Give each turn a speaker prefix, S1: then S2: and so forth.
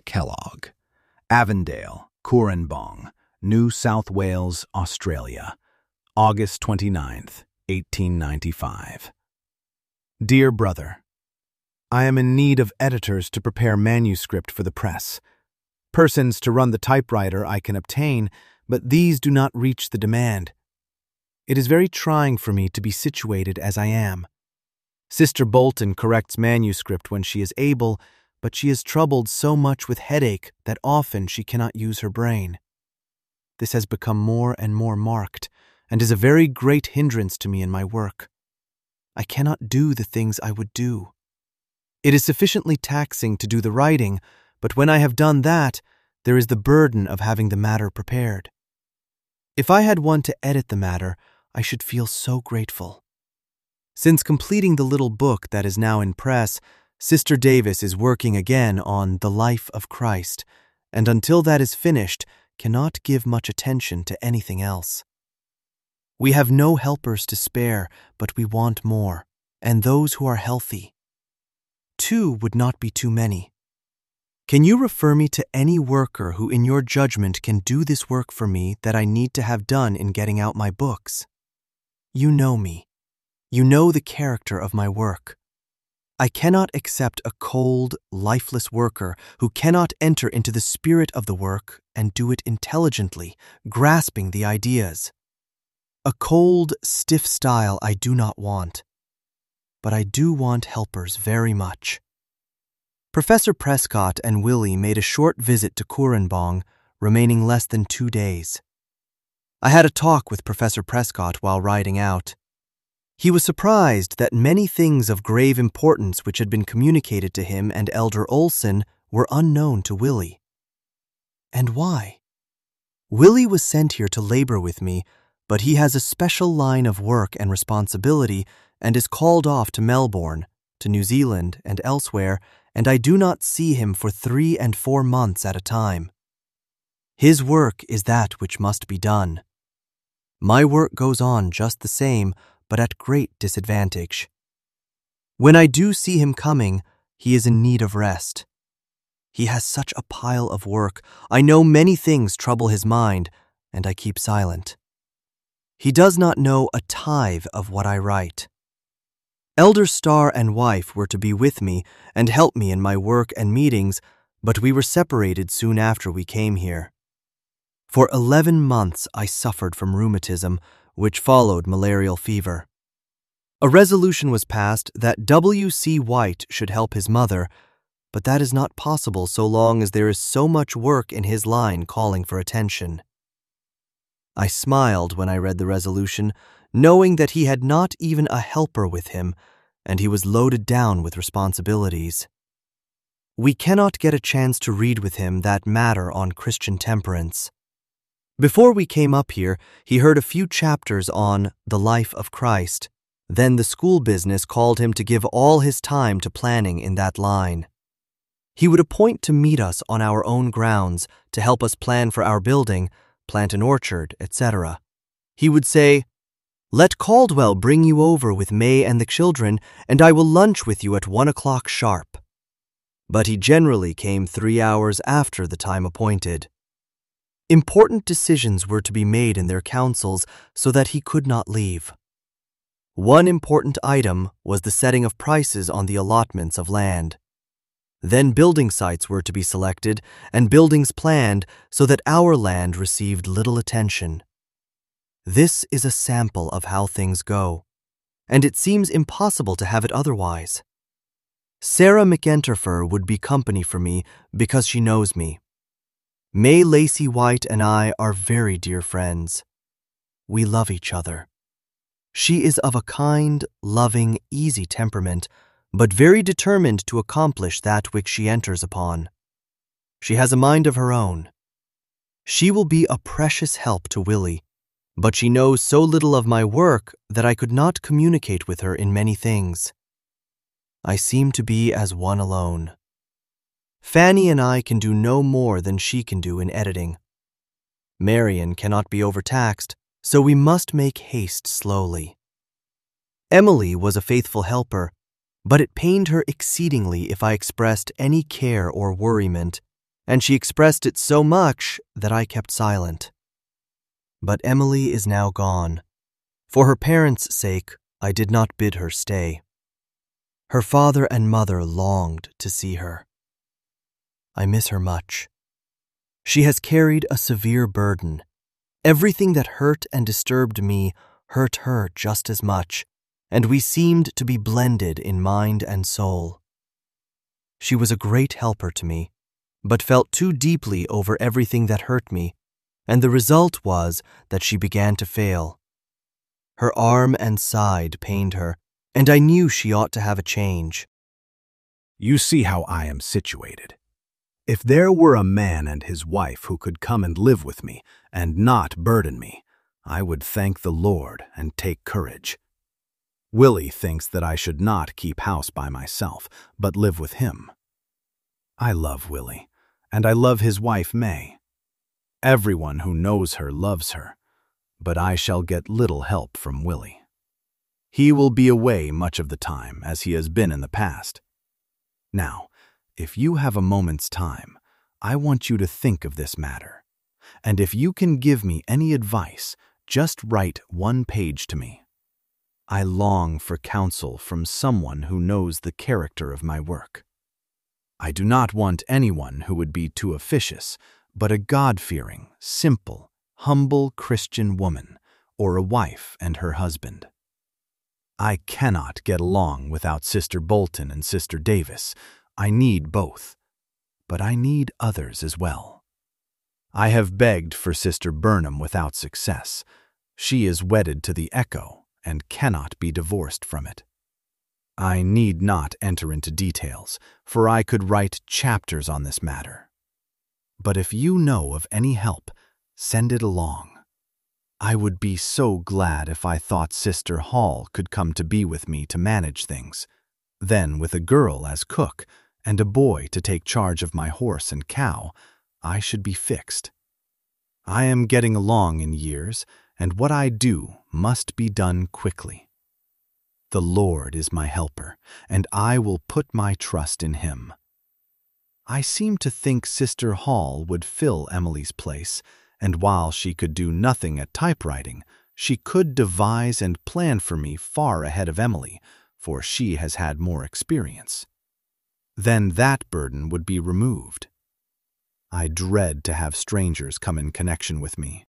S1: Kellogg, Avondale, Cooranbong, New South Wales, Australia, August 29th, 1895. Dear Brother, I am in need of editors to prepare manuscript for the press. Persons to run the typewriter I can obtain, but these do not reach the demand. It is very trying for me to be situated as I am. Sister Bolton corrects manuscript when she is able, but she is troubled so much with headache that often she cannot use her brain. This has become more and more marked, and is a very great hindrance to me in my work. I cannot do the things I would do. It is sufficiently taxing to do the writing, but when I have done that, there is the burden of having the matter prepared. If I had one to edit the matter, I should feel so grateful. Since completing the little book that is now in press, Sister Davis is working again on The Life of Christ, and until that is finished, cannot give much attention to anything else. We have no helpers to spare, but we want more, and those who are healthy. 2 would not be too many. Can you refer me to any worker who in your judgment can do this work for me that I need to have done in getting out my books? You know me. You know the character of my work. I cannot accept a cold, lifeless worker who cannot enter into the spirit of the work and do it intelligently, grasping the ideas. A cold, stiff style I do not want. But I do want helpers very much. Professor Prescott and Willie made a short visit to Cooranbong, remaining less than 2 days. I had a talk with Professor Prescott while riding out. He was surprised that many things of grave importance which had been communicated to him and Elder Olson were unknown to Willie. And why? Willie was sent here to labor with me, but he has a special line of work and responsibility and is called off to Melbourne, to New Zealand and elsewhere, and I do not see him for 3 and 4 months at a time. His work is that which must be done. My work goes on just the same, but at great disadvantage. When I do see him coming, he is in need of rest. He has such a pile of work. I know many things trouble his mind, and I keep silent. He does not know a tithe of what I write. Elder Starr and wife were to be with me and help me in my work and meetings, but we were separated soon after we came here. For 11 months I suffered from rheumatism, which followed malarial fever. A resolution was passed that W.C. White should help his mother, but that is not possible so long as there is so much work in his line calling for attention. I smiled when I read the resolution, knowing that he had not even a helper with him, and he was loaded down with responsibilities. We cannot get a chance to read with him that matter on Christian temperance. Before we came up here, he heard a few chapters on The Life of Christ. Then the school business called him to give all his time to planning in that line. He would appoint to meet us on our own grounds to help us plan for our building, plant an orchard, etc. He would say, "Let Caldwell bring you over with May and the children, and I will lunch with you at 1 o'clock sharp." But he generally came 3 hours after the time appointed. Important decisions were to be made in their councils so that he could not leave. One important item was the setting of prices on the allotments of land. Then building sites were to be selected and buildings planned so that our land received little attention. This is a sample of how things go, and it seems impossible to have it otherwise. Sarah McEnterfer would be company for me because she knows me. May Lacey White and I are very dear friends. We love each other. She is of a kind, loving, easy temperament, but very determined to accomplish that which she enters upon. She has a mind of her own. She will be a precious help to Willie, but she knows so little of my work that I could not communicate with her in many things. I seem to be as one alone. Fanny and I can do no more than she can do in editing. Marion cannot be overtaxed, so we must make haste slowly. Emily was a faithful helper, but it pained her exceedingly if I expressed any care or worriment,
S2: and she expressed it so much that I kept silent. But Emily is now gone. For her parents' sake, I did not bid her stay. Her father and mother longed to see her. I miss her much. She has carried a severe burden. Everything that hurt and disturbed me hurt her just as much, and we seemed to be blended in mind and soul. She was a great helper to me, but felt too deeply over everything that hurt me, and the result was that she began to fail. Her arm and side pained her, and I knew she ought to have a change.
S1: You see how I am situated. If there were a man and his wife who could come and live with me and not burden me, I would thank the Lord and take courage. Willie thinks that I should not keep house by myself, but live with him. I love Willie, and I love his wife May. Everyone who knows her loves her, but I shall get little help from Willie. He will be away much of the time, as he has been in the past. Now, if you have a moment's time, I want you to think of this matter, and if you can give me any advice, just write 1 page to me. I long for counsel from someone who knows the character of my work. I do not want anyone who would be too officious, but a God-fearing, simple, humble Christian woman, or a wife and her husband. I cannot get along without Sister Bolton and Sister Davis. I need both, but I need others as well. I have begged for Sister Burnham without success. She is wedded to the Echo and cannot be divorced from it. I need not enter into details, for I could write chapters on this matter. But if you know of any help, send it along. I would be so glad if I thought Sister Hall could come to be with me to manage things. Then, with a girl as cook and a boy to take charge of my horse and cow, I should be fixed. I am getting along in years, and what I do must be done quickly. The Lord is my helper, and I will put my trust in Him. I seem to think Sister Hall would fill Emily's place, and while she could do nothing at typewriting, she could devise and plan for me far ahead of Emily, for she has had more experience. Then that burden would be removed. I dread to have strangers come in connection with me.